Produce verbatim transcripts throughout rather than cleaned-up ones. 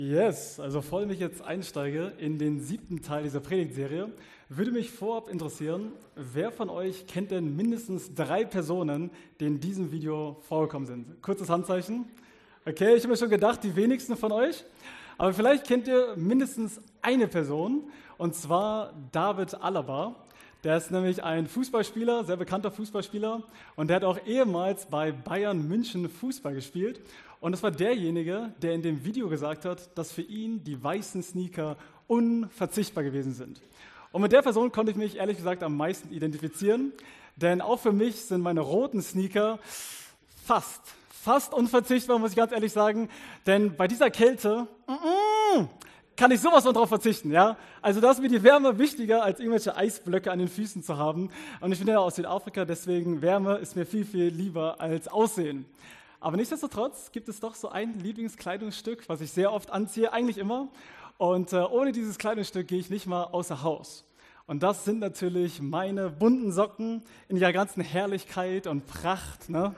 Yes, also bevor ich jetzt einsteige in den siebten Teil dieser Predigtserie, würde mich vorab interessieren, wer von euch kennt denn mindestens drei Personen, die in diesem Video vorgekommen sind? Kurzes Handzeichen. Okay, ich habe mir schon gedacht, die wenigsten von euch. Aber vielleicht kennt ihr mindestens eine Person, und zwar David Alaba. Der ist nämlich ein Fußballspieler, sehr bekannter Fußballspieler, und der hat auch ehemals bei Bayern München Fußball gespielt. Und das war derjenige, der in dem Video gesagt hat, dass für ihn die weißen Sneaker unverzichtbar gewesen sind. Und mit der Person konnte ich mich ehrlich gesagt am meisten identifizieren, denn auch für mich sind meine roten Sneaker fast, fast unverzichtbar, muss ich ganz ehrlich sagen, denn bei dieser Kälte mm, kann ich sowas von drauf verzichten, ja? Also da ist mir die Wärme wichtiger, als irgendwelche Eisblöcke an den Füßen zu haben. Und ich bin ja aus Südafrika, deswegen Wärme ist mir viel, viel lieber als Aussehen. Aber nichtsdestotrotz gibt es doch so ein Lieblingskleidungsstück, was ich sehr oft anziehe, eigentlich immer. Und äh, ohne dieses Kleidungsstück gehe ich nicht mal außer Haus. Und das sind natürlich meine bunten Socken in ihrer ganzen Herrlichkeit und Pracht, ne?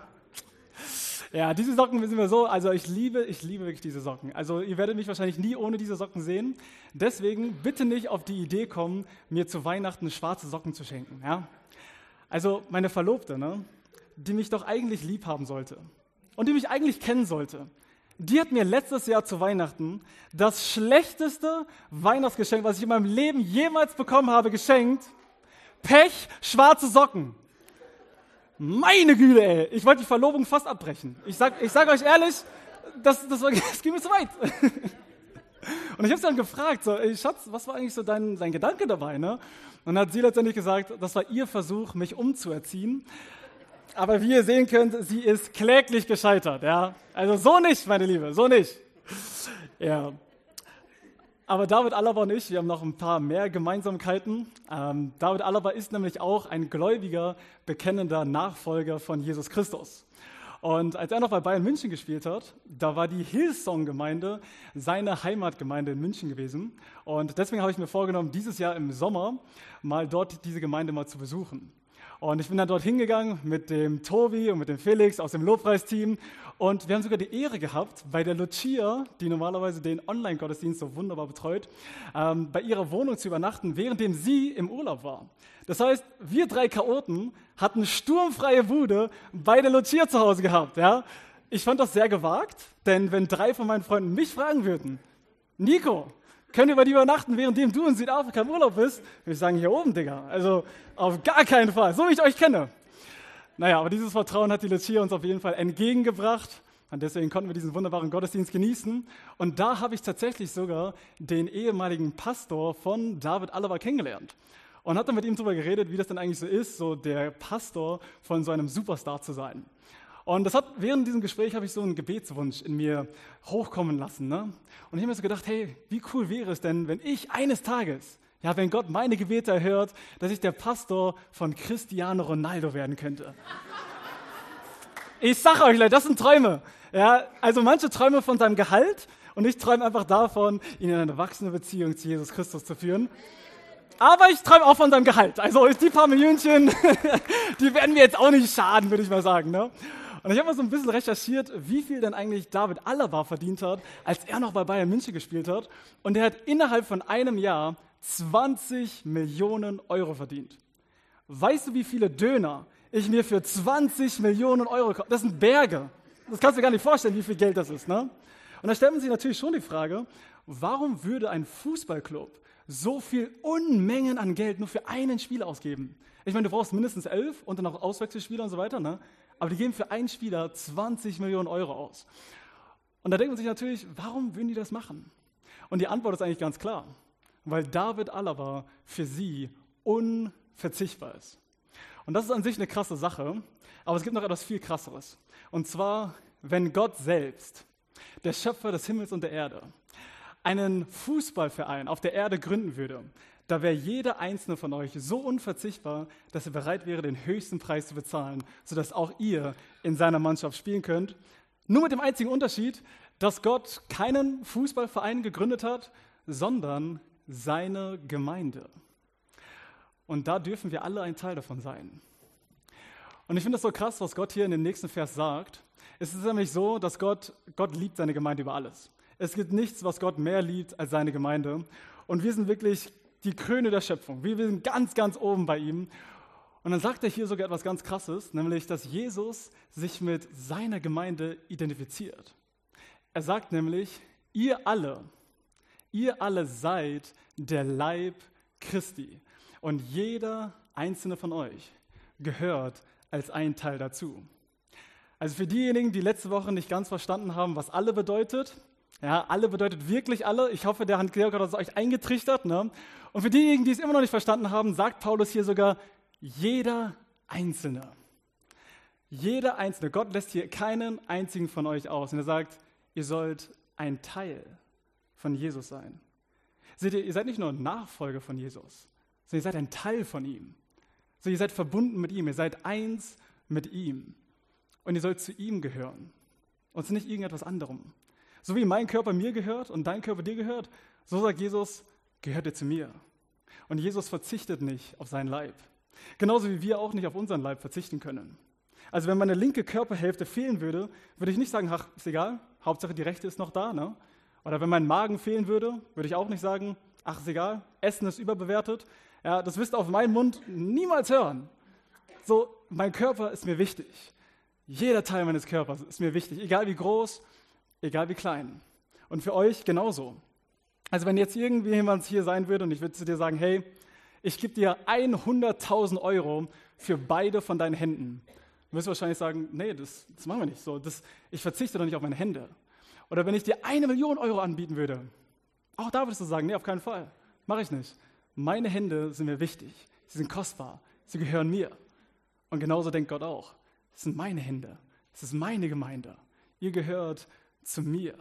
Ja, diese Socken sind mir so, also ich liebe, ich liebe wirklich diese Socken. Also ihr werdet mich wahrscheinlich nie ohne diese Socken sehen. Deswegen bitte nicht auf die Idee kommen, mir zu Weihnachten schwarze Socken zu schenken, ja? Also meine Verlobte, ne, die mich doch eigentlich lieb haben sollte und die mich eigentlich kennen sollte, die hat mir letztes Jahr zu Weihnachten das schlechteste Weihnachtsgeschenk, was ich in meinem Leben jemals bekommen habe, geschenkt. Pech, schwarze Socken. Meine Güte, ey. Ich wollte die Verlobung fast abbrechen. Ich sag, ich sag euch ehrlich, das, das, war, das ging mir zu weit. Und ich habe sie dann gefragt, so, ey, Schatz, was war eigentlich so dein, dein Gedanke dabei? Ne? Und dann hat sie letztendlich gesagt, das war ihr Versuch, mich umzuerziehen. Aber wie ihr sehen könnt, sie ist kläglich gescheitert. Ja? Also so nicht, meine Liebe, so nicht. Ja. Aber David Alaba und ich, wir haben noch ein paar mehr Gemeinsamkeiten. Ähm, David Alaba ist nämlich auch ein gläubiger, bekennender Nachfolger von Jesus Christus. Und als er noch bei Bayern München gespielt hat, da war die Hillsong-Gemeinde seine Heimatgemeinde in München gewesen. Und deswegen habe ich mir vorgenommen, dieses Jahr im Sommer mal dort diese Gemeinde mal zu besuchen. Und ich bin dann dort hingegangen mit dem Tobi und mit dem Felix aus dem Lobpreisteam. Und wir haben sogar die Ehre gehabt, bei der Lucia, die normalerweise den Online-Gottesdienst so wunderbar betreut, ähm, bei ihrer Wohnung zu übernachten, währenddem sie im Urlaub war. Das heißt, wir drei Chaoten hatten sturmfreie Bude bei der Lucia zu Hause gehabt. Ja? Ich fand das sehr gewagt, denn wenn drei von meinen Freunden mich fragen würden, Nico, können wir bei dir übernachten, währenddem du in Südafrika im Urlaub bist? Würde ich sagen, hier oben, Digga. Also auf gar keinen Fall, so wie ich euch kenne. Naja, aber dieses Vertrauen hat die Lucia uns auf jeden Fall entgegengebracht. Und deswegen konnten wir diesen wunderbaren Gottesdienst genießen. Und da habe ich tatsächlich sogar den ehemaligen Pastor von David Alaba kennengelernt. Und habe dann mit ihm darüber geredet, wie das denn eigentlich so ist, so der Pastor von so einem Superstar zu sein. Und das hat, während diesem Gespräch habe ich so einen Gebetswunsch in mir hochkommen lassen. Ne? Und ich habe mir so gedacht, hey, wie cool wäre es denn, wenn ich eines Tages, ja, wenn Gott meine Gebete erhört, dass ich der Pastor von Cristiano Ronaldo werden könnte. Ich sage euch, Leute, das sind Träume. Ja, also manche träumen von seinem Gehalt und ich träume einfach davon, ihn in eine wachsende Beziehung zu Jesus Christus zu führen. Aber ich träume auch von seinem Gehalt. Also die paar Millionchen, die werden mir jetzt auch nicht schaden, würde ich mal sagen. Ne? Und ich habe mal so ein bisschen recherchiert, wie viel denn eigentlich David Alaba verdient hat, als er noch bei Bayern München gespielt hat. Und er hat innerhalb von einem Jahr zwanzig Millionen Euro verdient. Weißt du, wie viele Döner ich mir für zwanzig Millionen Euro kaufe? Das sind Berge. Das kannst du dir gar nicht vorstellen, wie viel Geld das ist. Ne? Und da stellt man sich natürlich schon die Frage, warum würde ein Fußballclub so viel Unmengen an Geld nur für einen Spieler ausgeben? Ich meine, du brauchst mindestens elf und dann auch Auswechselspieler und so weiter, ne? Aber die geben für einen Spieler zwanzig Millionen Euro aus. Und da denkt man sich natürlich, warum würden die das machen? Und die Antwort ist eigentlich ganz klar, weil David Alaba für sie unverzichtbar ist. Und das ist an sich eine krasse Sache, aber es gibt noch etwas viel Krasseres. Und zwar, wenn Gott selbst, der Schöpfer des Himmels und der Erde, einen Fußballverein auf der Erde gründen würde, da wäre jeder einzelne von euch so unverzichtbar, dass er bereit wäre, den höchsten Preis zu bezahlen, sodass auch ihr in seiner Mannschaft spielen könnt. Nur mit dem einzigen Unterschied, dass Gott keinen Fußballverein gegründet hat, sondern seine Gemeinde. Und da dürfen wir alle ein Teil davon sein. Und ich finde das so krass, was Gott hier in dem nächsten Vers sagt. Es ist nämlich so, dass Gott, Gott liebt seine Gemeinde über alles. Es gibt nichts, was Gott mehr liebt als seine Gemeinde. Und wir sind wirklich die Krone der Schöpfung. Wir sind ganz, ganz oben bei ihm. Und dann sagt er hier sogar etwas ganz Krasses, nämlich, dass Jesus sich mit seiner Gemeinde identifiziert. Er sagt nämlich, ihr alle, ihr alle seid der Leib Christi. Und jeder einzelne von euch gehört als ein Teil dazu. Also für diejenigen, die letzte Woche nicht ganz verstanden haben, was alle bedeutet, ja, alle bedeutet wirklich alle. Ich hoffe, der Hand-Georg hat das euch eingetrichtert. Ne? Und für diejenigen, die es immer noch nicht verstanden haben, sagt Paulus hier sogar, jeder Einzelne. Jeder Einzelne. Gott lässt hier keinen einzigen von euch aus. Und er sagt, ihr sollt ein Teil von Jesus sein. Seht ihr, ihr seid nicht nur Nachfolger von Jesus, sondern ihr seid ein Teil von ihm. So, ihr seid verbunden mit ihm, ihr seid eins mit ihm. Und ihr sollt zu ihm gehören und zu nicht irgendetwas anderem. So wie mein Körper mir gehört und dein Körper dir gehört, so sagt Jesus, gehört ihr zu mir. Und Jesus verzichtet nicht auf seinen Leib. Genauso wie wir auch nicht auf unseren Leib verzichten können. Also wenn meine linke Körperhälfte fehlen würde, würde ich nicht sagen, ach, ist egal, Hauptsache die rechte ist noch da. Ne? Oder wenn mein Magen fehlen würde, würde ich auch nicht sagen, ach, ist egal, Essen ist überbewertet. Ja, das wirst du auf meinen Mund niemals hören. So, mein Körper ist mir wichtig. Jeder Teil meines Körpers ist mir wichtig, egal wie groß, egal wie klein. Und für euch genauso. Also wenn jetzt irgendwie jemand hier sein würde und ich würde zu dir sagen, hey, ich gebe dir hunderttausend Euro für beide von deinen Händen. Du wirst wahrscheinlich sagen, nee, das, das machen wir nicht so. Das, ich verzichte doch nicht auf meine Hände. Oder wenn ich dir eine Million Euro anbieten würde, auch da würdest du sagen, nee, auf keinen Fall, mache ich nicht. Meine Hände sind mir wichtig, sie sind kostbar, sie gehören mir. Und genauso denkt Gott auch. Das sind meine Hände, das ist meine Gemeinde. Ihr gehört zu mir.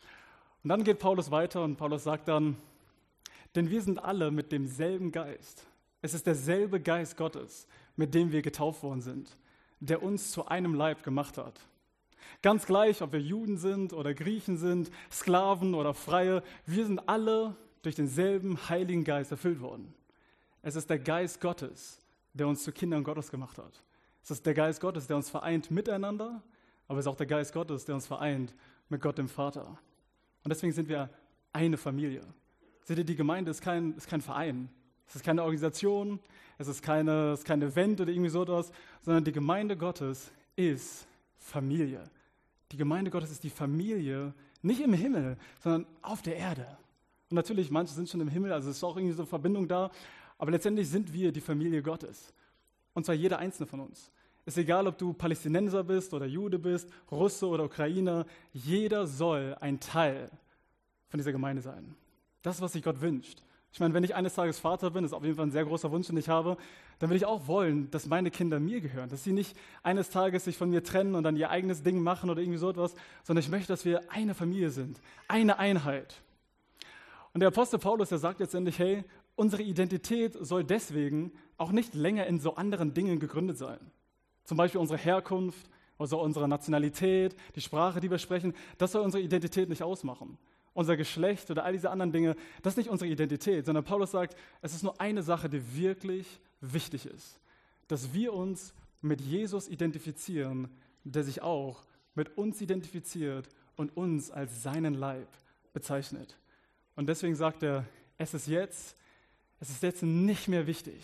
Und dann geht Paulus weiter und Paulus sagt dann, denn wir sind alle mit demselben Geist. Es ist derselbe Geist Gottes, mit dem wir getauft worden sind, der uns zu einem Leib gemacht hat. Ganz gleich, ob wir Juden sind oder Griechen sind, Sklaven oder Freie, wir sind alle durch denselben Heiligen Geist erfüllt worden. Es ist der Geist Gottes, der uns zu Kindern Gottes gemacht hat. Es ist der Geist Gottes, der uns vereint miteinander, aber es ist auch der Geist Gottes, der uns vereint mit Gott dem Vater. Und deswegen sind wir eine Familie. Seht ihr, die Gemeinde ist kein, ist kein Verein, es ist keine Organisation, es ist, keine, es ist kein Event oder irgendwie so etwas, sondern die Gemeinde Gottes ist Familie. Die Gemeinde Gottes ist die Familie, nicht im Himmel, sondern auf der Erde. Und natürlich, manche sind schon im Himmel, also es ist auch irgendwie so eine Verbindung da, aber letztendlich sind wir die Familie Gottes. Und zwar jeder einzelne von uns. Ist egal, ob du Palästinenser bist oder Jude bist, Russe oder Ukrainer, jeder soll ein Teil von dieser Gemeinde sein. Das ist, was sich Gott wünscht. Ich meine, wenn ich eines Tages Vater bin, ist auf jeden Fall ein sehr großer Wunsch, den ich habe, dann will ich auch wollen, dass meine Kinder mir gehören, dass sie nicht eines Tages sich von mir trennen und dann ihr eigenes Ding machen oder irgendwie so etwas, sondern ich möchte, dass wir eine Familie sind, eine Einheit. Und der Apostel Paulus, der sagt letztendlich, hey, unsere Identität soll deswegen auch nicht länger in so anderen Dingen gegründet sein. Zum Beispiel unsere Herkunft, also unsere Nationalität, die Sprache, die wir sprechen, das soll unsere Identität nicht ausmachen. Unser Geschlecht oder all diese anderen Dinge, das ist nicht unsere Identität, sondern Paulus sagt, es ist nur eine Sache, die wirklich wichtig ist, dass wir uns mit Jesus identifizieren, der sich auch mit uns identifiziert und uns als seinen Leib bezeichnet. Und deswegen sagt er, es ist jetzt, es ist jetzt nicht mehr wichtig.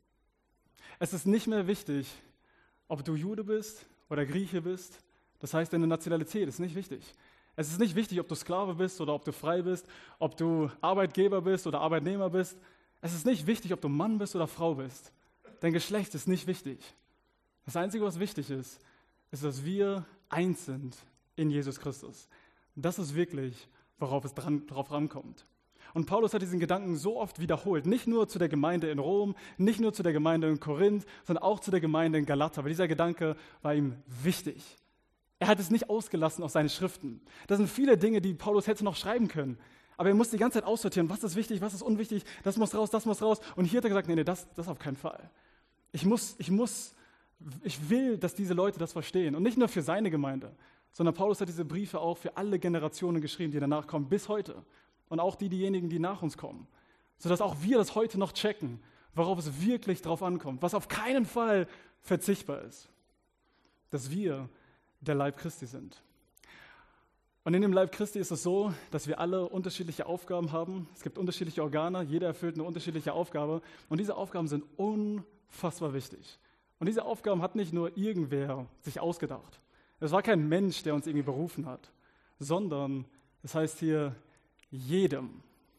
Es ist nicht mehr wichtig, ob du Jude bist oder Grieche bist. Das heißt, deine Nationalität ist nicht wichtig. Es ist nicht wichtig, ob du Sklave bist oder ob du frei bist, ob du Arbeitgeber bist oder Arbeitnehmer bist. Es ist nicht wichtig, ob du Mann bist oder Frau bist. Dein Geschlecht ist nicht wichtig. Das Einzige, was wichtig ist, ist, dass wir eins sind in Jesus Christus. Das ist wirklich, worauf es dran, drauf rankommt. Und Paulus hat diesen Gedanken so oft wiederholt, nicht nur zu der Gemeinde in Rom, nicht nur zu der Gemeinde in Korinth, sondern auch zu der Gemeinde in Galater, weil dieser Gedanke war ihm wichtig. Er hat es nicht ausgelassen aus seinen Schriften. Das sind viele Dinge, die Paulus hätte noch schreiben können. Aber er musste die ganze Zeit aussortieren, was ist wichtig, was ist unwichtig, das muss raus, das muss raus. Und hier hat er gesagt, nee, nee, das, das auf keinen Fall. Ich muss, ich muss, ich will, dass diese Leute das verstehen. Und nicht nur für seine Gemeinde, sondern Paulus hat diese Briefe auch für alle Generationen geschrieben, die danach kommen, bis heute. Und auch die, diejenigen, die nach uns kommen. Sodass auch wir das heute noch checken, worauf es wirklich drauf ankommt, was auf keinen Fall verzichtbar ist. Dass wir der Leib Christi sind. Und in dem Leib Christi ist es so, dass wir alle unterschiedliche Aufgaben haben. Es gibt unterschiedliche Organe, jeder erfüllt eine unterschiedliche Aufgabe. Und diese Aufgaben sind unfassbar wichtig. Und diese Aufgaben hat nicht nur irgendwer sich ausgedacht. Es war kein Mensch, der uns irgendwie berufen hat, sondern es heißt hier, jedem,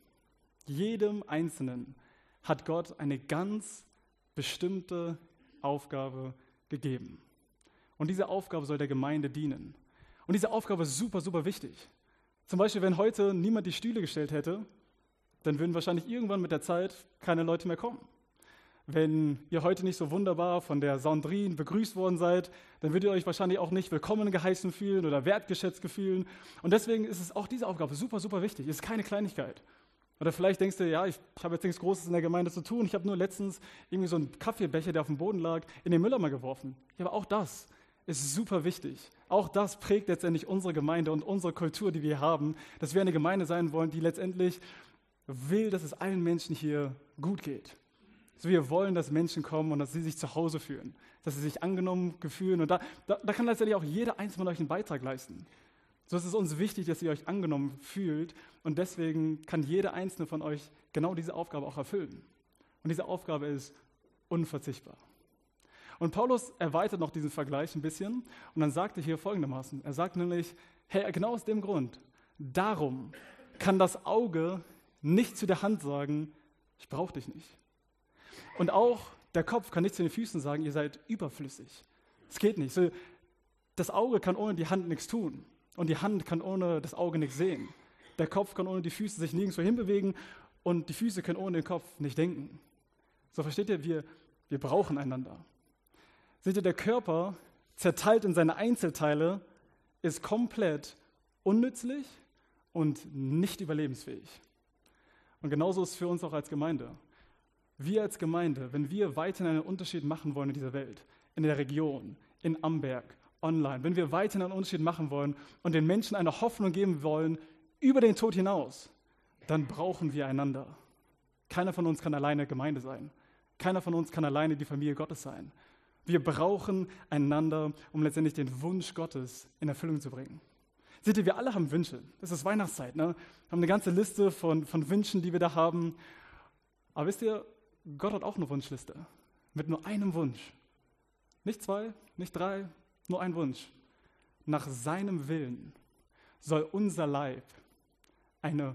jedem Einzelnen hat Gott eine ganz bestimmte Aufgabe gegeben. Und diese Aufgabe soll der Gemeinde dienen. Und diese Aufgabe ist super, super wichtig. Zum Beispiel, wenn heute niemand die Stühle gestellt hätte, dann würden wahrscheinlich irgendwann mit der Zeit keine Leute mehr kommen. Wenn ihr heute nicht so wunderbar von der Sandrine begrüßt worden seid, dann würdet ihr euch wahrscheinlich auch nicht willkommen geheißen fühlen oder wertgeschätzt fühlen. Und deswegen ist es auch diese Aufgabe super, super wichtig. Es ist keine Kleinigkeit. Oder vielleicht denkst du, ja, ich, ich habe jetzt nichts Großes in der Gemeinde zu tun. Ich habe nur letztens irgendwie so einen Kaffeebecher, der auf dem Boden lag, in den Mülleimer geworfen. Ja, aber auch das ist super wichtig. Auch das prägt letztendlich unsere Gemeinde und unsere Kultur, die wir haben, dass wir eine Gemeinde sein wollen, die letztendlich will, dass es allen Menschen hier gut geht. Also wir wollen, dass Menschen kommen und dass sie sich zu Hause fühlen, dass sie sich angenommen fühlen. Und da, da, da kann letztendlich auch jeder Einzelne von euch einen Beitrag leisten. So ist es uns wichtig, dass ihr euch angenommen fühlt und deswegen kann jeder Einzelne von euch genau diese Aufgabe auch erfüllen. Und diese Aufgabe ist unverzichtbar. Und Paulus erweitert noch diesen Vergleich ein bisschen und dann sagt er hier folgendermaßen, er sagt nämlich, hey, genau aus dem Grund, darum kann das Auge nicht zu der Hand sagen, ich brauche dich nicht. Und auch der Kopf kann nicht zu den Füßen sagen, ihr seid überflüssig. Es geht nicht. Das Auge kann ohne die Hand nichts tun und die Hand kann ohne das Auge nichts sehen. Der Kopf kann ohne die Füße sich nirgendwo hinbewegen und die Füße können ohne den Kopf nicht denken. So versteht ihr, wir, wir brauchen einander. Seht ihr, der Körper, zerteilt in seine Einzelteile, ist komplett unnützlich und nicht überlebensfähig. Und genauso ist es für uns auch als Gemeinde. Wir als Gemeinde, wenn wir weiterhin einen Unterschied machen wollen in dieser Welt, in der Region, in Amberg, online, wenn wir weiterhin einen Unterschied machen wollen und den Menschen eine Hoffnung geben wollen über den Tod hinaus, dann brauchen wir einander. Keiner von uns kann alleine Gemeinde sein. Keiner von uns kann alleine die Familie Gottes sein. Wir brauchen einander, um letztendlich den Wunsch Gottes in Erfüllung zu bringen. Seht ihr, wir alle haben Wünsche. Es ist Weihnachtszeit, ne? Wir haben eine ganze Liste von, von Wünschen, die wir da haben. Aber wisst ihr, Gott hat auch eine Wunschliste mit nur einem Wunsch. Nicht zwei, nicht drei, nur ein Wunsch. Nach seinem Willen soll unser Leib eine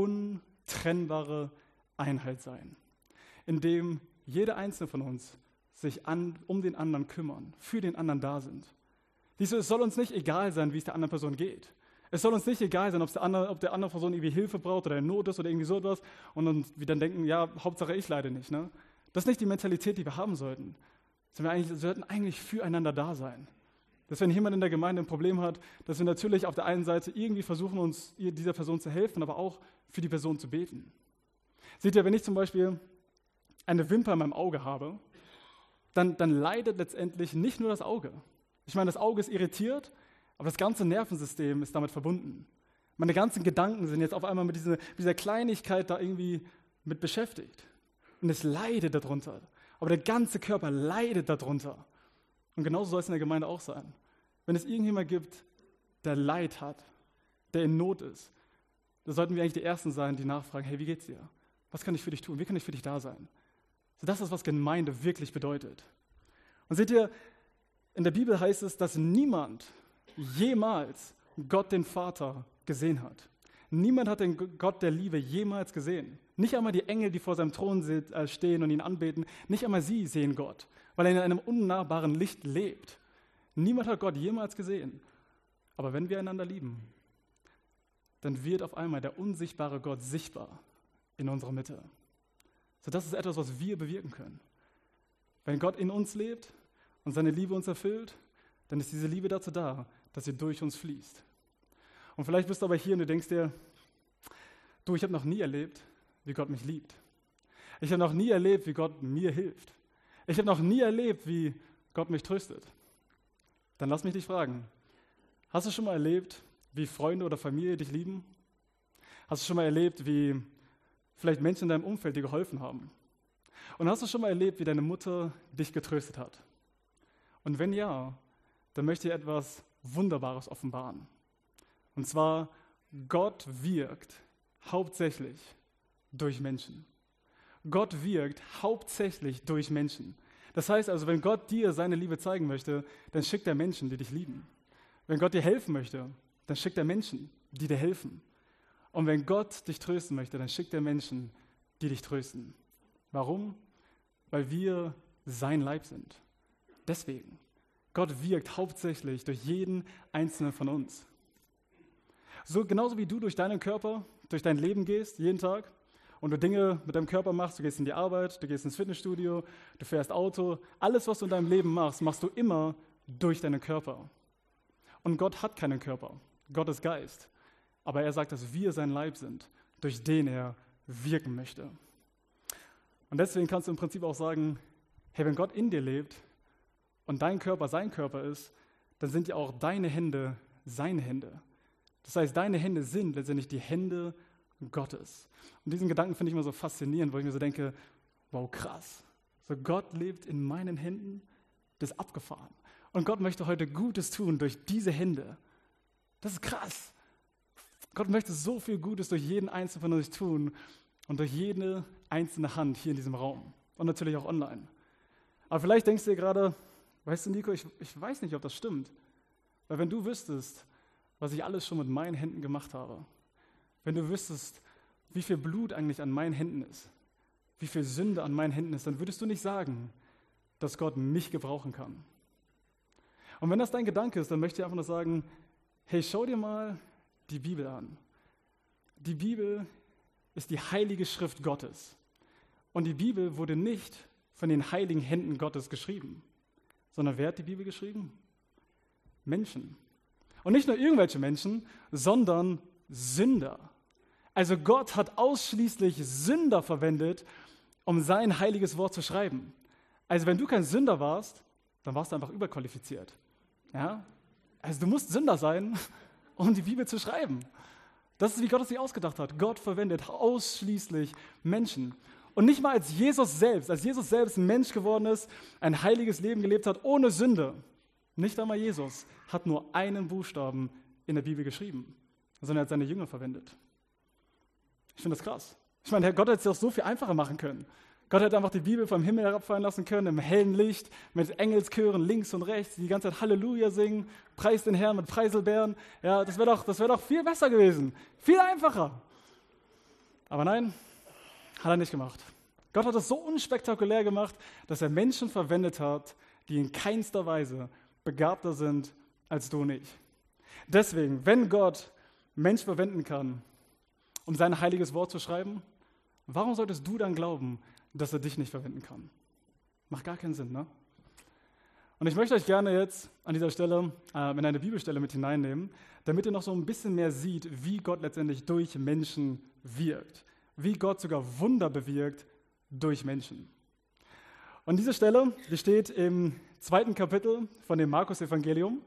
untrennbare Einheit sein, in dem jeder einzelne von uns sich an, um den anderen kümmern, für den anderen da sind. Dies, es soll uns nicht egal sein, wie es der anderen Person geht. Es soll uns nicht egal sein, ob der andere, ob der andere Person irgendwie Hilfe braucht oder in Not ist oder irgendwie so etwas und dann, wir dann denken, ja, Hauptsache ich leide nicht. Ne? Das ist nicht die Mentalität, die wir haben sollten. Wir, eigentlich, wir sollten eigentlich füreinander da sein. Dass wenn jemand in der Gemeinde ein Problem hat, dass wir natürlich auf der einen Seite irgendwie versuchen, uns dieser Person zu helfen, aber auch für die Person zu beten. Seht ihr, wenn ich zum Beispiel eine Wimper in meinem Auge habe, dann, dann leidet letztendlich nicht nur das Auge. Ich meine, das Auge ist irritiert, aber das ganze Nervensystem ist damit verbunden. Meine ganzen Gedanken sind jetzt auf einmal mit dieser, dieser Kleinigkeit da irgendwie mit beschäftigt. Und es leidet darunter. Aber der ganze Körper leidet darunter. Und genauso soll es in der Gemeinde auch sein. Wenn es irgendjemand gibt, der Leid hat, der in Not ist, da sollten wir eigentlich die Ersten sein, die nachfragen, hey, wie geht's dir? Was kann ich für dich tun? Wie kann ich für dich da sein? So, das ist, was Gemeinde wirklich bedeutet. Und seht ihr, in der Bibel heißt es, dass niemand jemals Gott den Vater gesehen hat. Niemand hat den Gott der Liebe jemals gesehen. Nicht einmal die Engel, die vor seinem Thron stehen und ihn anbeten, nicht einmal sie sehen Gott, weil er in einem unnahbaren Licht lebt. Niemand hat Gott jemals gesehen. Aber wenn wir einander lieben, dann wird auf einmal der unsichtbare Gott sichtbar in unserer Mitte. So, das ist etwas, was wir bewirken können. Wenn Gott in uns lebt und seine Liebe uns erfüllt, dann ist diese Liebe dazu da, dass sie durch uns fließt. Und vielleicht bist du aber hier und du denkst dir, du, ich habe noch nie erlebt, wie Gott mich liebt. Ich habe noch nie erlebt, wie Gott mir hilft. Ich habe noch nie erlebt, wie Gott mich tröstet. Dann lass mich dich fragen, hast du schon mal erlebt, wie Freunde oder Familie dich lieben? Hast du schon mal erlebt, wie vielleicht Menschen in deinem Umfeld dir geholfen haben? Und hast du schon mal erlebt, wie deine Mutter dich getröstet hat? Und wenn ja, dann möchte ich etwas Wunderbares offenbaren. Und zwar, Gott wirkt hauptsächlich durch Menschen. Gott wirkt hauptsächlich durch Menschen. Das heißt also, wenn Gott dir seine Liebe zeigen möchte, dann schickt er Menschen, die dich lieben. Wenn Gott dir helfen möchte, dann schickt er Menschen, die dir helfen. Und wenn Gott dich trösten möchte, dann schickt er Menschen, die dich trösten. Warum? Weil wir sein Leib sind. Deswegen. Gott wirkt hauptsächlich durch jeden Einzelnen von uns. So genauso wie du durch deinen Körper, durch dein Leben gehst, jeden Tag, und du Dinge mit deinem Körper machst, du gehst in die Arbeit, du gehst ins Fitnessstudio, du fährst Auto, alles, was du in deinem Leben machst, machst du immer durch deinen Körper. Und Gott hat keinen Körper, Gott ist Geist. Aber er sagt, dass wir sein Leib sind, durch den er wirken möchte. Und deswegen kannst du im Prinzip auch sagen, hey, wenn Gott in dir lebt und dein Körper sein Körper ist, dann sind ja auch deine Hände seine Hände. Das heißt, deine Hände sind letztendlich die Hände Gottes. Und diesen Gedanken finde ich immer so faszinierend, wo ich mir so denke, wow, krass. So Gott lebt in meinen Händen, das ist abgefahren. Und Gott möchte heute Gutes tun durch diese Hände. Das ist krass. Gott möchte so viel Gutes durch jeden Einzelnen von uns tun und durch jede einzelne Hand hier in diesem Raum und natürlich auch online. Aber vielleicht denkst du dir gerade, weißt du, Nico, ich, ich weiß nicht, ob das stimmt. Weil wenn du wüsstest, was ich alles schon mit meinen Händen gemacht habe, wenn du wüsstest, wie viel Blut eigentlich an meinen Händen ist, wie viel Sünde an meinen Händen ist, dann würdest du nicht sagen, dass Gott mich gebrauchen kann. Und wenn das dein Gedanke ist, dann möchte ich einfach nur sagen, hey, schau dir mal die Bibel an. Die Bibel ist die heilige Schrift Gottes. Und die Bibel wurde nicht von den heiligen Händen Gottes geschrieben, sondern wer hat die Bibel geschrieben? Menschen. Und nicht nur irgendwelche Menschen, sondern Sünder. Also Gott hat ausschließlich Sünder verwendet, um sein heiliges Wort zu schreiben. Also wenn du kein Sünder warst, dann warst du einfach überqualifiziert. Ja? Also du musst Sünder sein, um die Bibel zu schreiben. Das ist, wie Gott es sich ausgedacht hat. Gott verwendet ausschließlich Menschen. Und nicht mal als Jesus selbst, als Jesus selbst ein Mensch geworden ist, ein heiliges Leben gelebt hat, ohne Sünde. Nicht einmal Jesus hat nur einen Buchstaben in der Bibel geschrieben, sondern er hat seine Jünger verwendet. Ich finde das krass. Ich meine, Herr Gott hätte es ja auch so viel einfacher machen können. Gott hätte einfach die Bibel vom Himmel herabfallen lassen können, im hellen Licht, mit Engelschören links und rechts, die die ganze Zeit Halleluja singen, preis den Herrn mit Preiselbeeren. Ja, das wäre doch, das wär doch viel besser gewesen, viel einfacher. Aber nein, hat er nicht gemacht. Gott hat es so unspektakulär gemacht, dass er Menschen verwendet hat, die in keinster Weise begabter sind als du und ich. Deswegen, wenn Gott Menschen verwenden kann, um sein heiliges Wort zu schreiben, warum solltest du dann glauben, dass er dich nicht verwenden kann? Macht gar keinen Sinn, ne? Und ich möchte euch gerne jetzt an dieser Stelle äh, in eine Bibelstelle mit hineinnehmen, damit ihr noch so ein bisschen mehr seht, wie Gott letztendlich durch Menschen wirkt. Wie Gott sogar Wunder bewirkt durch Menschen. Und diese Stelle, die steht im zweiten Kapitel von dem Markus-Evangelium.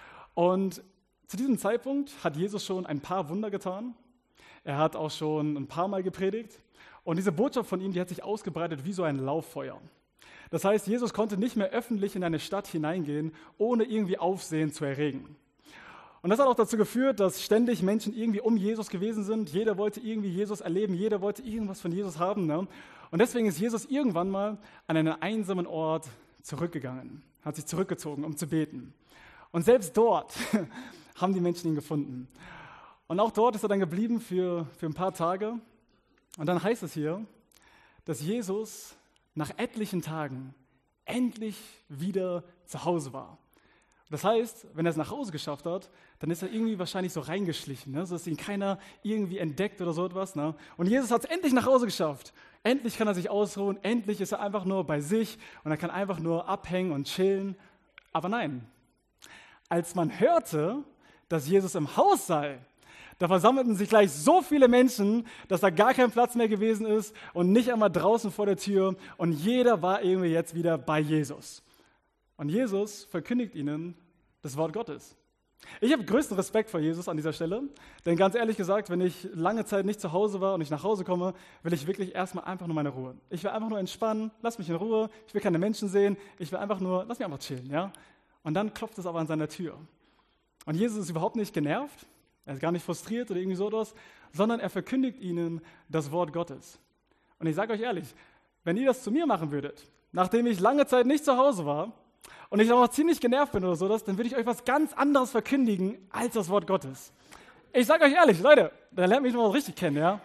Und zu diesem Zeitpunkt hat Jesus schon ein paar Wunder getan. Er hat auch schon ein paar Mal gepredigt. Und diese Botschaft von ihm, die hat sich ausgebreitet wie so ein Lauffeuer. Das heißt, Jesus konnte nicht mehr öffentlich in eine Stadt hineingehen, ohne irgendwie Aufsehen zu erregen. Und das hat auch dazu geführt, dass ständig Menschen irgendwie um Jesus gewesen sind. Jeder wollte irgendwie Jesus erleben, jeder wollte irgendwas von Jesus haben. Ne? Und deswegen ist Jesus irgendwann mal an einen einsamen Ort zurückgegangen, hat sich zurückgezogen, um zu beten. Und selbst dort haben die Menschen ihn gefunden. Und auch dort ist er dann geblieben für, für ein paar Tage. Und dann heißt es hier, dass Jesus nach etlichen Tagen endlich wieder zu Hause war. Das heißt, wenn er es nach Hause geschafft hat, dann ist er irgendwie wahrscheinlich so reingeschlichen, ne? So dass ihn keiner irgendwie entdeckt oder so etwas. Ne? Und Jesus hat es endlich nach Hause geschafft. Endlich kann er sich ausruhen, endlich ist er einfach nur bei sich und er kann einfach nur abhängen und chillen. Aber nein, als man hörte, dass Jesus im Haus sei, da versammelten sich gleich so viele Menschen, dass da gar kein Platz mehr gewesen ist und nicht einmal draußen vor der Tür und jeder war irgendwie jetzt wieder bei Jesus. Und Jesus verkündigt ihnen das Wort Gottes. Ich habe größten Respekt vor Jesus an dieser Stelle, denn ganz ehrlich gesagt, wenn ich lange Zeit nicht zu Hause war und ich nach Hause komme, will ich wirklich erstmal einfach nur meine Ruhe. Ich will einfach nur entspannen, lass mich in Ruhe, ich will keine Menschen sehen, ich will einfach nur, lass mich einfach chillen, ja? Und dann klopft es aber an seiner Tür. Und Jesus ist überhaupt nicht genervt, Er ist gar nicht frustriert oder irgendwie so etwas, sondern er verkündigt ihnen das Wort Gottes. Und ich sage euch ehrlich, wenn ihr das zu mir machen würdet, nachdem ich lange Zeit nicht zu Hause war und ich auch ziemlich genervt bin oder so, dann würde ich euch was ganz anderes verkündigen als das Wort Gottes. Ich sage euch ehrlich, Leute, da lernt mich noch richtig kennen, ja.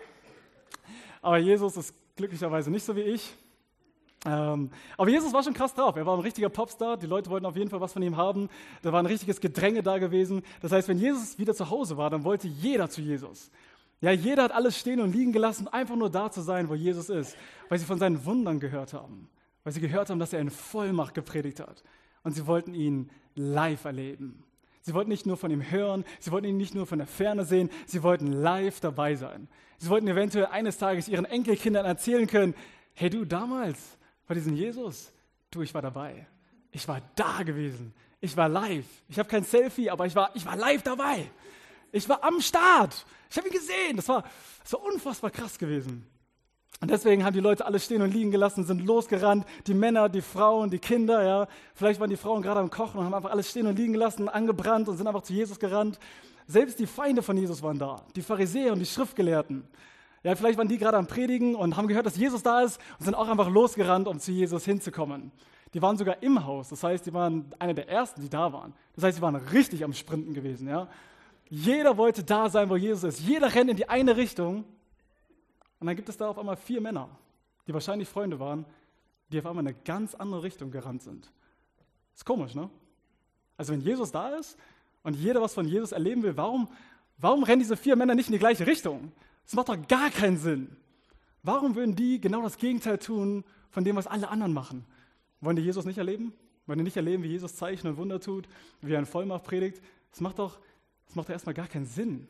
Aber Jesus ist glücklicherweise nicht so wie ich. Ähm, aber Jesus war schon krass drauf. Er war ein richtiger Popstar. Die Leute wollten auf jeden Fall was von ihm haben. Da war ein richtiges Gedränge da gewesen. Das heißt, wenn Jesus wieder zu Hause war, dann wollte jeder zu Jesus. Ja, jeder hat alles stehen und liegen gelassen, einfach nur da zu sein, wo Jesus ist, weil sie von seinen Wundern gehört haben, weil sie gehört haben, dass er in Vollmacht gepredigt hat. Und sie wollten ihn live erleben. Sie wollten nicht nur von ihm hören, sie wollten ihn nicht nur von der Ferne sehen, sie wollten live dabei sein. Sie wollten eventuell eines Tages ihren Enkelkindern erzählen können, hey du, damals bei diesem Jesus, du, ich war dabei. Ich war da gewesen. Ich war live. Ich habe kein Selfie, aber ich war, ich war live dabei. Ich war am Start. Ich habe ihn gesehen. Das war, das war unfassbar krass gewesen. Und deswegen haben die Leute alles stehen und liegen gelassen, sind losgerannt. Die Männer, die Frauen, die Kinder, ja. Vielleicht waren die Frauen gerade am Kochen und haben einfach alles stehen und liegen gelassen, angebrannt und sind einfach zu Jesus gerannt. Selbst die Feinde von Jesus waren da. Die Pharisäer und die Schriftgelehrten. Ja, vielleicht waren die gerade am Predigen und haben gehört, dass Jesus da ist und sind auch einfach losgerannt, um zu Jesus hinzukommen. Die waren sogar im Haus, das heißt, die waren einer der Ersten, die da waren. Das heißt, sie waren richtig am Sprinten gewesen. Ja. Jeder wollte da sein, wo Jesus ist. Jeder rennt in die eine Richtung. Und dann gibt es da auf einmal vier Männer, die wahrscheinlich Freunde waren, die auf einmal in eine ganz andere Richtung gerannt sind. Ist komisch, ne? Also wenn Jesus da ist und jeder was von Jesus erleben will, warum, warum rennen diese vier Männer nicht in die gleiche Richtung? Das macht doch gar keinen Sinn. Warum würden die genau das Gegenteil tun von dem, was alle anderen machen? Wollen die Jesus nicht erleben? Wollen die nicht erleben, wie Jesus Zeichen und Wunder tut, wie er in Vollmacht predigt? Das macht doch, das macht doch erstmal gar keinen Sinn.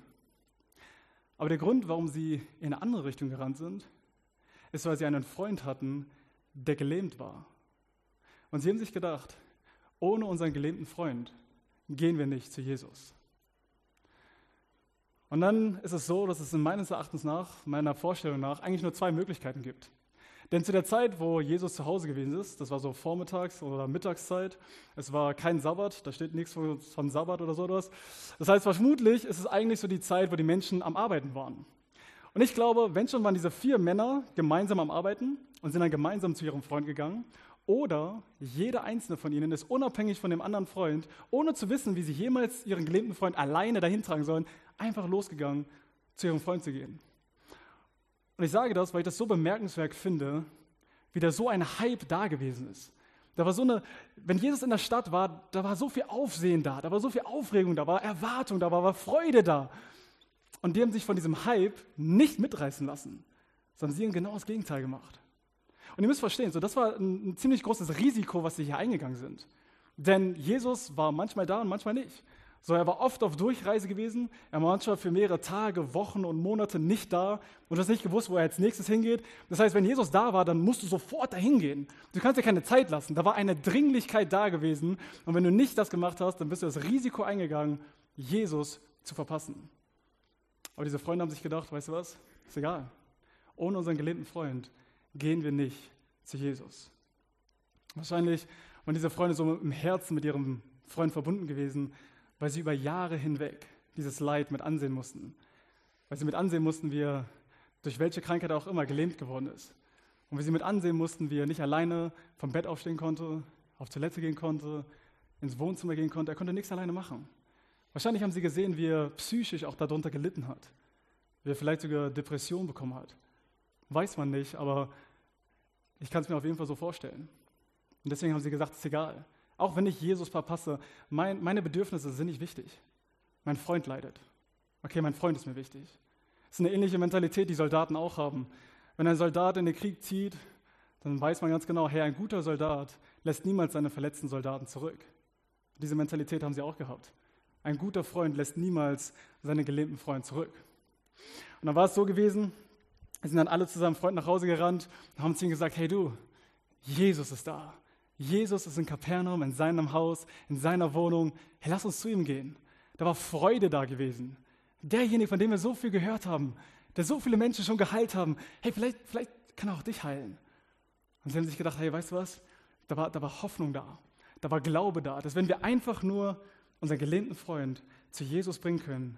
Aber der Grund, warum sie in eine andere Richtung gerannt sind, ist, weil sie einen Freund hatten, der gelähmt war. Und sie haben sich gedacht, ohne unseren gelähmten Freund gehen wir nicht zu Jesus. Und dann ist es so, dass es in meines Erachtens nach, meiner Vorstellung nach, eigentlich nur zwei Möglichkeiten gibt. Denn zu der Zeit, wo Jesus zu Hause gewesen ist, das war so Vormittags- oder Mittagszeit, es war kein Sabbat, da steht nichts von, von Sabbat oder so etwas. Das heißt, vermutlich ist es eigentlich so die Zeit, wo die Menschen am Arbeiten waren. Und ich glaube, wenn schon waren diese vier Männer gemeinsam am Arbeiten und sind dann gemeinsam zu ihrem Freund gegangen, oder jeder einzelne von ihnen ist unabhängig von dem anderen Freund, ohne zu wissen, wie sie jemals ihren gelähmten Freund alleine dahin tragen sollen, einfach losgegangen, zu ihrem Freund zu gehen. Und ich sage das, weil ich das so bemerkenswert finde, wie da so ein Hype da gewesen ist. Da war so eine, wenn Jesus in der Stadt war, da war so viel Aufsehen da, da war so viel Aufregung, da war Erwartung, da war, war Freude da. Und die haben sich von diesem Hype nicht mitreißen lassen, sondern sie haben genau das Gegenteil gemacht. Und ihr müsst verstehen, so, das war ein, ein ziemlich großes Risiko, was sie hier eingegangen sind. Denn Jesus war manchmal da und manchmal nicht. So, er war oft auf Durchreise gewesen, er war manchmal für mehrere Tage, Wochen und Monate nicht da und du hast nicht gewusst, wo er als nächstes hingeht. Das heißt, wenn Jesus da war, dann musst du sofort dahin gehen. Du kannst dir keine Zeit lassen. Da war eine Dringlichkeit da gewesen und wenn du nicht das gemacht hast, dann bist du das Risiko eingegangen, Jesus zu verpassen. Aber diese Freunde haben sich gedacht, weißt du was, ist egal. Ohne unseren gelähmten Freund gehen wir nicht zu Jesus. Wahrscheinlich waren diese Freunde so im Herzen mit ihrem Freund verbunden gewesen, weil sie über Jahre hinweg dieses Leid mit ansehen mussten. Weil sie mit ansehen mussten, wie er durch welche Krankheit auch immer gelähmt geworden ist. Und wie sie mit ansehen mussten, wie er nicht alleine vom Bett aufstehen konnte, auf Toilette gehen konnte, ins Wohnzimmer gehen konnte. Er konnte nichts alleine machen. Wahrscheinlich haben sie gesehen, wie er psychisch auch darunter gelitten hat. Wie er vielleicht sogar Depressionen bekommen hat. Weiß man nicht, aber ich kann es mir auf jeden Fall so vorstellen. Und deswegen haben sie gesagt, es ist egal. Auch wenn ich Jesus verpasse, mein, meine Bedürfnisse sind nicht wichtig. Mein Freund leidet. Okay, mein Freund ist mir wichtig. Das ist eine ähnliche Mentalität, die Soldaten auch haben. Wenn ein Soldat in den Krieg zieht, dann weiß man ganz genau, hey, ein guter Soldat lässt niemals seine verletzten Soldaten zurück. Diese Mentalität haben sie auch gehabt. Ein guter Freund lässt niemals seinen gelähmten Freund zurück. Und dann war es so gewesen, wir sind dann alle zu seinem Freund nach Hause gerannt und haben zu ihm gesagt, hey du, Jesus ist da. Jesus ist in Kapernaum, in seinem Haus, in seiner Wohnung. Hey, lass uns zu ihm gehen. Da war Freude da gewesen. Derjenige, von dem wir so viel gehört haben, der so viele Menschen schon geheilt haben. Hey, vielleicht, vielleicht kann er auch dich heilen. Und sie haben sich gedacht, hey, weißt du was? Da war, da war Hoffnung da. Da war Glaube da. Dass wenn wir einfach nur unseren gelähmten Freund zu Jesus bringen können,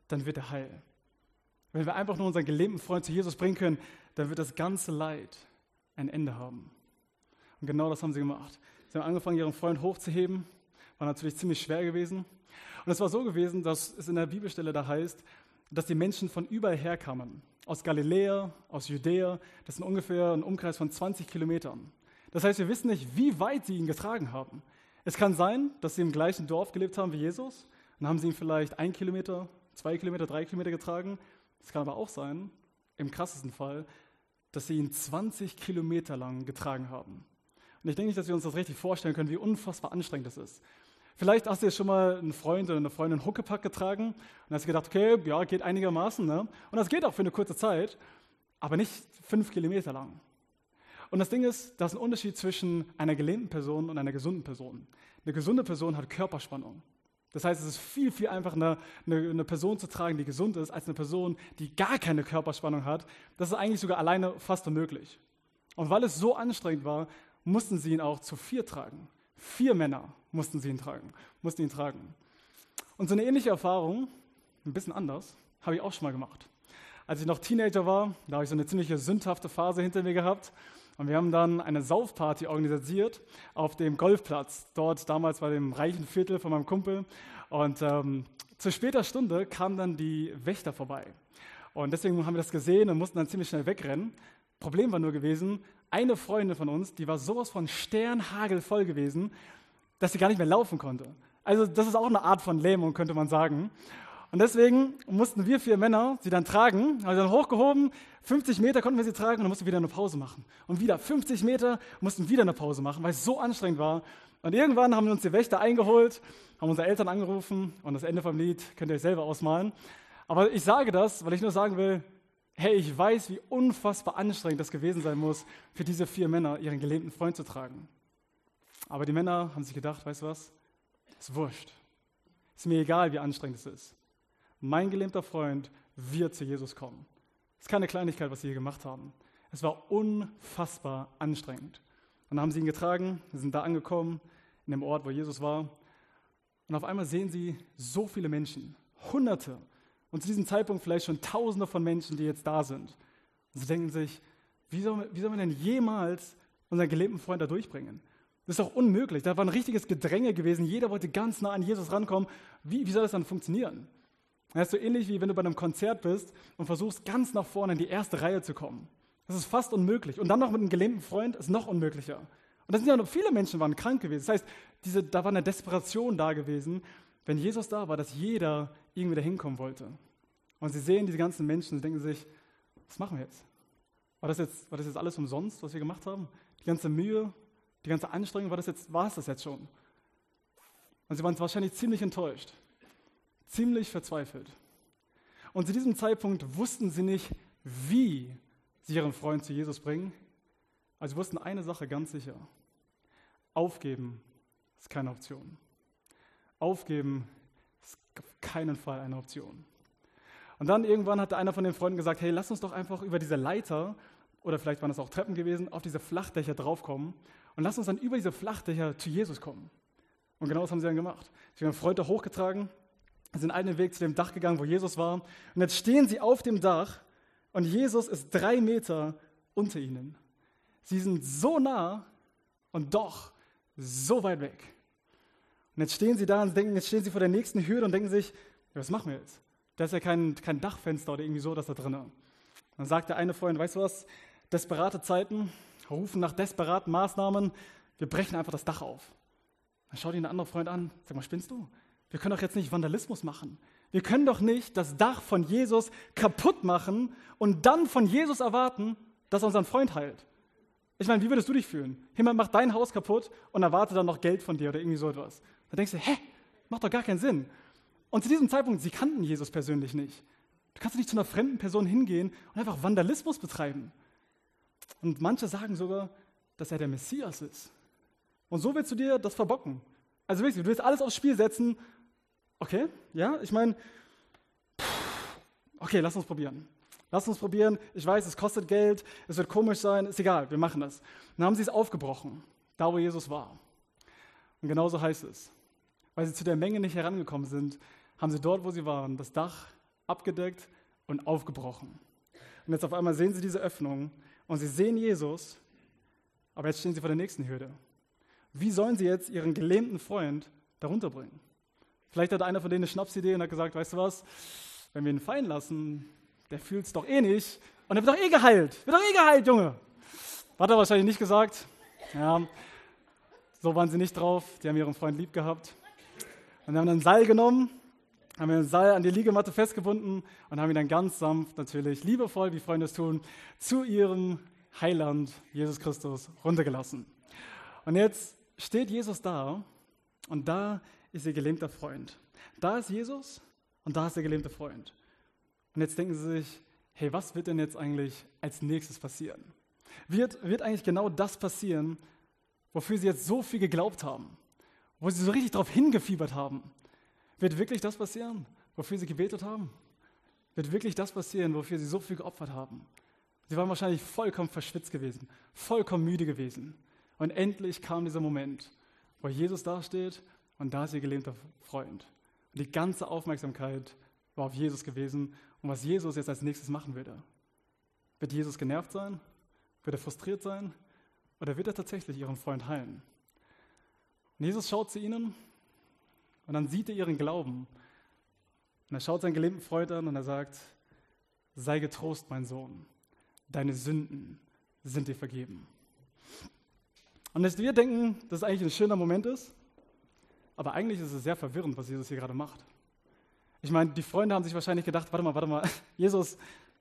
dann wird er heil. Wenn wir einfach nur unseren gelähmten Freund zu Jesus bringen können, dann wird das ganze Leid ein Ende haben. Und genau das haben sie gemacht. Sie haben angefangen, ihren Freund hochzuheben. War natürlich ziemlich schwer gewesen. Und es war so gewesen, dass es in der Bibelstelle da heißt, dass die Menschen von überall herkamen. Aus Galiläa, aus Judäa. Das sind ungefähr ein Umkreis von zwanzig Kilometern. Das heißt, wir wissen nicht, wie weit sie ihn getragen haben. Es kann sein, dass sie im gleichen Dorf gelebt haben wie Jesus. Dann haben sie ihn vielleicht ein Kilometer, zwei Kilometer, drei Kilometer getragen. Es kann aber auch sein, im krassesten Fall, dass sie ihn zwanzig Kilometer lang getragen haben. Und ich denke nicht, dass wir uns das richtig vorstellen können, wie unfassbar anstrengend das ist. Vielleicht hast du jetzt schon mal einen Freund oder eine Freundin Huckepack getragen und hast gedacht, okay, ja, geht einigermaßen. Ne? Und das geht auch für eine kurze Zeit, aber nicht fünf Kilometer lang. Und das Ding ist, da ist ein Unterschied zwischen einer gelähmten Person und einer gesunden Person. Eine gesunde Person hat Körperspannung. Das heißt, es ist viel, viel einfacher, eine, eine, eine Person zu tragen, die gesund ist, als eine Person, die gar keine Körperspannung hat. Das ist eigentlich sogar alleine fast unmöglich. Und weil es so anstrengend war, mussten sie ihn auch zu vier tragen. Vier Männer mussten sie ihn tragen, mussten ihn tragen. Und so eine ähnliche Erfahrung, ein bisschen anders, habe ich auch schon mal gemacht. Als ich noch Teenager war, da habe ich so eine ziemliche sündhafte Phase hinter mir gehabt. Und wir haben dann eine Saufparty organisiert auf dem Golfplatz, dort damals bei dem reichen Viertel von meinem Kumpel. Und ähm, zu später Stunde kamen dann die Wächter vorbei. Und deswegen haben wir das gesehen und mussten dann ziemlich schnell wegrennen. Problem war nur gewesen, eine Freundin von uns, die war sowas von sternhagelvoll gewesen, dass sie gar nicht mehr laufen konnte. Also das ist auch eine Art von Lähmung, könnte man sagen. Und deswegen mussten wir vier Männer sie dann tragen, also dann hochgehoben, fünfzig Meter konnten wir sie tragen und dann mussten wir wieder eine Pause machen. Und wieder fünfzig Meter mussten wieder eine Pause machen, weil es so anstrengend war. Und irgendwann haben wir uns die Wächter eingeholt, haben unsere Eltern angerufen und das Ende vom Lied könnt ihr euch selber ausmalen. Aber ich sage das, weil ich nur sagen will, hey, ich weiß, wie unfassbar anstrengend das gewesen sein muss, für diese vier Männer ihren gelähmten Freund zu tragen. Aber die Männer haben sich gedacht, weißt du was, ist wurscht. Ist mir egal, wie anstrengend es ist. Mein gelähmter Freund wird zu Jesus kommen. Das ist keine Kleinigkeit, was sie hier gemacht haben. Es war unfassbar anstrengend. Und dann haben sie ihn getragen, sind da angekommen, in dem Ort, wo Jesus war. Und auf einmal sehen sie so viele Menschen, Hunderte, und zu diesem Zeitpunkt vielleicht schon Tausende von Menschen, die jetzt da sind. Und sie denken sich, wie soll, wie soll man denn jemals unseren gelähmten Freund da durchbringen? Das ist doch unmöglich. Da war ein richtiges Gedränge gewesen. Jeder wollte ganz nah an Jesus rankommen. Wie, wie soll das dann funktionieren? Das ist so ähnlich, wie wenn du bei einem Konzert bist und versuchst, ganz nach vorne in die erste Reihe zu kommen. Das ist fast unmöglich. Und dann noch mit einem gelähmten Freund ist noch unmöglicher. Und das sind ja noch viele Menschen waren krank gewesen. Das heißt, diese, da war eine Desperation da gewesen, wenn Jesus da war, dass jeder irgendwie da hinkommen wollte. Und sie sehen diese ganzen Menschen und denken sich, was machen wir jetzt? War das jetzt, war das jetzt alles umsonst, was wir gemacht haben? Die ganze Mühe, die ganze Anstrengung, war das jetzt, war es das jetzt schon? Und sie waren wahrscheinlich ziemlich enttäuscht. Ziemlich verzweifelt. Und zu diesem Zeitpunkt wussten sie nicht, wie sie ihren Freund zu Jesus bringen. Also sie wussten eine Sache ganz sicher. Aufgeben ist keine Option. Aufgeben ist auf keinen Fall eine Option. Und dann irgendwann hatte einer von den Freunden gesagt, hey, lass uns doch einfach über diese Leiter, oder vielleicht waren das auch Treppen gewesen, auf diese Flachdächer draufkommen und lass uns dann über diese Flachdächer zu Jesus kommen. Und genau das haben sie dann gemacht. Sie haben den Freund da hochgetragen, sind einen Weg zu dem Dach gegangen, wo Jesus war. Und jetzt stehen sie auf dem Dach und Jesus ist drei Meter unter ihnen. Sie sind so nah und doch so weit weg. Und jetzt stehen sie da und denken, jetzt stehen sie vor der nächsten Hürde und denken sich, ja, was machen wir jetzt? Da ist ja kein, kein Dachfenster oder irgendwie so, das da drinnen. Dann sagt der eine Freund, weißt du was, desperate Zeiten rufen nach desperaten Maßnahmen, wir brechen einfach das Dach auf. Dann schaut ihn der andere Freund an, sag mal, spinnst du? Wir können doch jetzt nicht Vandalismus machen. Wir können doch nicht das Dach von Jesus kaputt machen und dann von Jesus erwarten, dass er unseren Freund heilt. Ich meine, wie würdest du dich fühlen? Jemand macht dein Haus kaputt und erwartet dann noch Geld von dir oder irgendwie so etwas. Da denkst du, hä, macht doch gar keinen Sinn. Und zu diesem Zeitpunkt, sie kannten Jesus persönlich nicht. Du kannst nicht zu einer fremden Person hingehen und einfach Vandalismus betreiben. Und manche sagen sogar, dass er der Messias ist. Und so willst du dir das verbocken. Also wirklich, du willst alles aufs Spiel setzen. Okay, ja, ich meine, okay, lass uns probieren. Lass uns probieren. Ich weiß, es kostet Geld, es wird komisch sein, ist egal, wir machen das. Dann haben sie es aufgebrochen, da wo Jesus war. Und genauso heißt es. Weil sie zu der Menge nicht herangekommen sind, haben sie dort, wo sie waren, das Dach abgedeckt und aufgebrochen. Und jetzt auf einmal sehen sie diese Öffnung und sie sehen Jesus, aber jetzt stehen sie vor der nächsten Hürde. Wie sollen sie jetzt ihren gelähmten Freund darunter bringen? Vielleicht hat einer von denen eine Schnapsidee und hat gesagt, weißt du was, wenn wir ihn fallen lassen, der fühlt es doch eh nicht und er wird doch eh geheilt. Wird doch eh geheilt, Junge. Hat er wahrscheinlich nicht gesagt. Ja, so waren sie nicht drauf. Die haben ihren Freund lieb gehabt. Und haben einen Seil genommen, haben den Seil an die Liegematte festgebunden und haben ihn dann ganz sanft, natürlich liebevoll, wie Freunde es tun, zu ihrem Heiland, Jesus Christus, runtergelassen. Und jetzt steht Jesus da und da ist ihr gelähmter Freund. Da ist Jesus und da ist der gelähmte Freund. Und jetzt denken sie sich, hey, was wird denn jetzt eigentlich als nächstes passieren? Wird, wird eigentlich genau das passieren, wofür sie jetzt so viel geglaubt haben? Wo sie so richtig darauf hingefiebert haben? Wird wirklich das passieren, wofür sie gebetet haben? Wird wirklich das passieren, wofür sie so viel geopfert haben? Sie waren wahrscheinlich vollkommen verschwitzt gewesen, vollkommen müde gewesen. Und endlich kam dieser Moment, wo Jesus dasteht und da ist ihr gelähmter Freund. Und die ganze Aufmerksamkeit war auf Jesus gewesen und was Jesus jetzt als nächstes machen würde. Wird Jesus genervt sein? Wird er frustriert sein? Oder wird er tatsächlich ihren Freund heilen? Und Jesus schaut zu ihnen und dann sieht er ihren Glauben. Und er schaut seinen gelähmten Freund an und er sagt, sei getrost, mein Sohn, deine Sünden sind dir vergeben. Und dass wir denken, dass es eigentlich ein schöner Moment ist, aber eigentlich ist es sehr verwirrend, was Jesus hier gerade macht. Ich meine, die Freunde haben sich wahrscheinlich gedacht, warte mal, warte mal, Jesus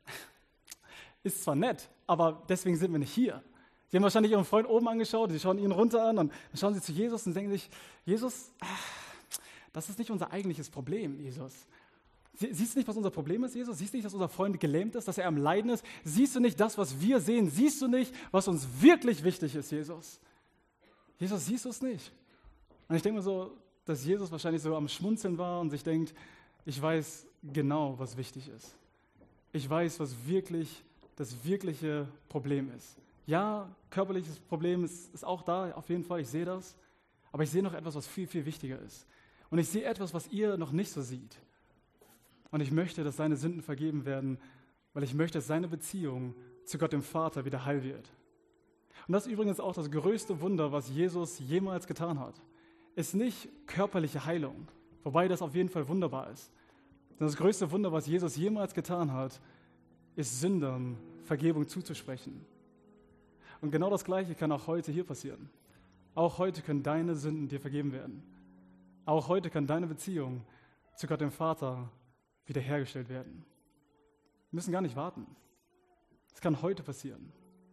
ist zwar nett, aber deswegen sind wir nicht hier. Sie haben wahrscheinlich ihren Freund oben angeschaut, sie schauen ihn runter an und dann schauen sie zu Jesus und denken sich, Jesus, das ist nicht unser eigentliches Problem, Jesus. Siehst du nicht, was unser Problem ist, Jesus? Siehst du nicht, dass unser Freund gelähmt ist, dass er am Leiden ist? Siehst du nicht das, was wir sehen? Siehst du nicht, was uns wirklich wichtig ist, Jesus? Jesus, siehst du es nicht? Und ich denke mir so, dass Jesus wahrscheinlich so am Schmunzeln war und sich denkt, ich weiß genau, was wichtig ist. Ich weiß, was wirklich das wirkliche Problem ist. Ja, körperliches Problem ist, ist auch da, auf jeden Fall, ich sehe das. Aber ich sehe noch etwas, was viel, viel wichtiger ist. Und ich sehe etwas, was ihr noch nicht so seht. Und ich möchte, dass seine Sünden vergeben werden, weil ich möchte, dass seine Beziehung zu Gott dem Vater wieder heil wird. Und das ist übrigens auch das größte Wunder, was Jesus jemals getan hat. Ist nicht körperliche Heilung, wobei das auf jeden Fall wunderbar ist. Das größte Wunder, was Jesus jemals getan hat, ist Sündern Vergebung zuzusprechen. Und genau das Gleiche kann auch heute hier passieren. Auch heute können deine Sünden dir vergeben werden. Auch heute kann deine Beziehung zu Gott dem Vater wiederhergestellt werden. Wir müssen gar nicht warten. Es kann heute passieren.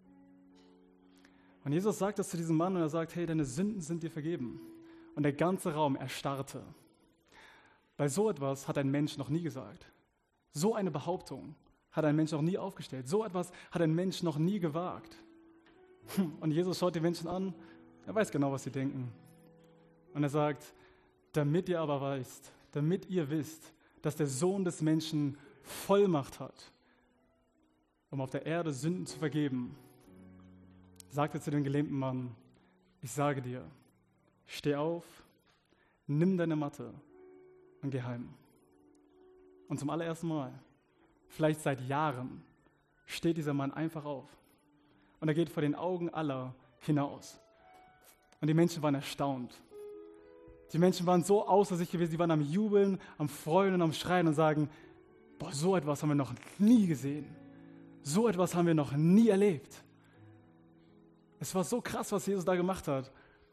Und Jesus sagt das zu diesem Mann und er sagt, hey, deine Sünden sind dir vergeben. Und der ganze Raum erstarrte. Weil so etwas hat ein Mensch noch nie gesagt. So eine Behauptung hat ein Mensch noch nie aufgestellt. So etwas hat ein Mensch noch nie gewagt. Und Jesus schaut die Menschen an, er weiß genau, was sie denken. Und er sagt, damit ihr aber weißt, damit ihr wisst, dass der Sohn des Menschen Vollmacht hat, um auf der Erde Sünden zu vergeben, sagt er zu dem gelähmten Mann, ich sage dir, steh auf, nimm deine Matte und geh heim. Und zum allerersten Mal, vielleicht seit Jahren, steht dieser Mann einfach auf. Und er geht vor den Augen aller hinaus. Und die Menschen waren erstaunt. Die Menschen waren so außer sich gewesen, die waren am Jubeln, am Freuen und am Schreien und sagen, boah, so etwas haben wir noch nie gesehen. So etwas haben wir noch nie erlebt. Es war so krass, was Jesus da gemacht hat.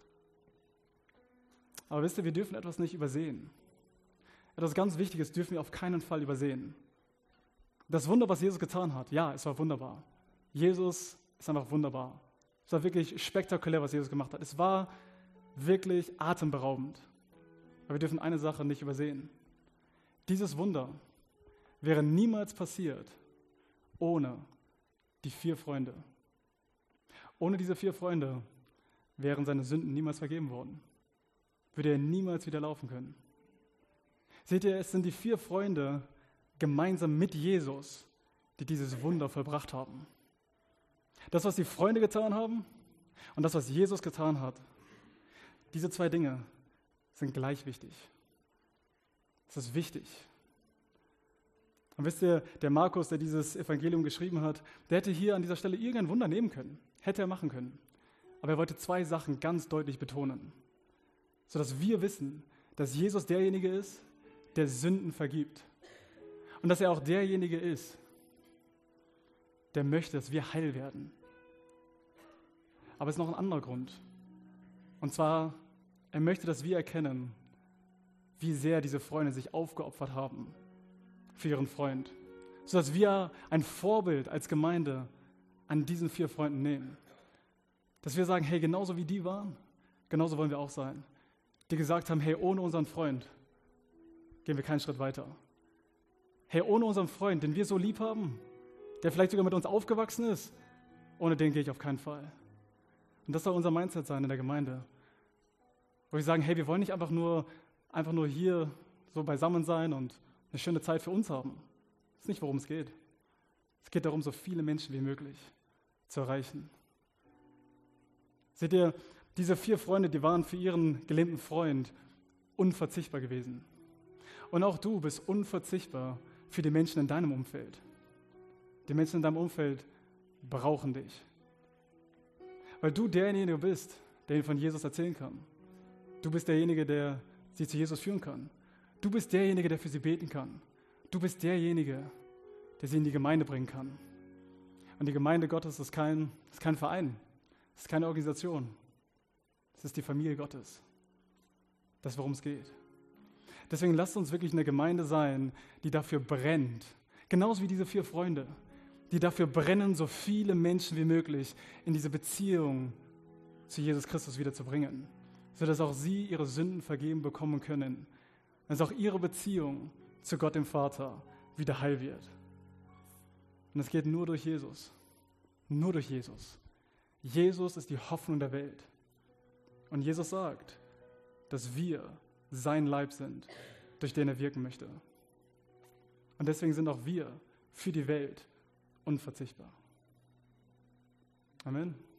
Aber wisst ihr, wir dürfen etwas nicht übersehen. Etwas ganz Wichtiges dürfen wir auf keinen Fall übersehen. Das Wunder, was Jesus getan hat, ja, es war wunderbar. Jesus ist einfach wunderbar. Es war wirklich spektakulär, was Jesus gemacht hat. Es war wirklich atemberaubend. Aber wir dürfen eine Sache nicht übersehen. Dieses Wunder wäre niemals passiert ohne die vier Freunde. Ohne diese vier Freunde wären seine Sünden niemals vergeben worden. Würde er niemals wieder laufen können. Seht ihr, es sind die vier Freunde gemeinsam mit Jesus, die dieses Wunder vollbracht haben. Das, was die Freunde getan haben und das, was Jesus getan hat, diese zwei Dinge sind gleich wichtig. Es ist wichtig. Und wisst ihr, der Markus, der dieses Evangelium geschrieben hat, der hätte hier an dieser Stelle irgendein Wunder nehmen können. Hätte er machen können. Aber er wollte zwei Sachen ganz deutlich betonen. Sodass wir wissen, dass Jesus derjenige ist, der Sünden vergibt. Und dass er auch derjenige ist, der möchte, dass wir heil werden. Aber es ist noch ein anderer Grund. Und zwar, er möchte, dass wir erkennen, wie sehr diese Freunde sich aufgeopfert haben für ihren Freund. Sodass wir ein Vorbild als Gemeinde an diesen vier Freunden nehmen. Dass wir sagen, hey, genauso wie die waren, genauso wollen wir auch sein. Die gesagt haben, hey, ohne unseren Freund gehen wir keinen Schritt weiter. Hey, ohne unseren Freund, den wir so lieb haben, der vielleicht sogar mit uns aufgewachsen ist, ohne den gehe ich auf keinen Fall. Und das soll unser Mindset sein in der Gemeinde. Wo wir sagen, hey, wir wollen nicht einfach nur, einfach nur hier so beisammen sein und eine schöne Zeit für uns haben. Das ist nicht, worum es geht. Es geht darum, so viele Menschen wie möglich zu erreichen. Seht ihr, diese vier Freunde, die waren für ihren gelähmten Freund unverzichtbar gewesen. Und auch du bist unverzichtbar für die Menschen in deinem Umfeld. Die Menschen in deinem Umfeld brauchen dich. Weil du derjenige bist, der ihnen von Jesus erzählen kann. Du bist derjenige, der sie zu Jesus führen kann. Du bist derjenige, der für sie beten kann. Du bist derjenige, der sie in die Gemeinde bringen kann. Und die Gemeinde Gottes ist kein, ist kein Verein, ist keine Organisation. Es ist die Familie Gottes. Das ist, worum es geht. Deswegen lasst uns wirklich eine Gemeinde sein, die dafür brennt. Genauso wie diese vier Freunde, die dafür brennen, so viele Menschen wie möglich in diese Beziehung zu Jesus Christus wieder zu bringen, sodass auch sie ihre Sünden vergeben bekommen können, dass auch ihre Beziehung zu Gott dem Vater wieder heil wird. Und es geht nur durch Jesus. Nur durch Jesus. Jesus ist die Hoffnung der Welt. Und Jesus sagt, dass wir sein Leib sind, durch den er wirken möchte. Und deswegen sind auch wir für die Welt unverzichtbar. Amen.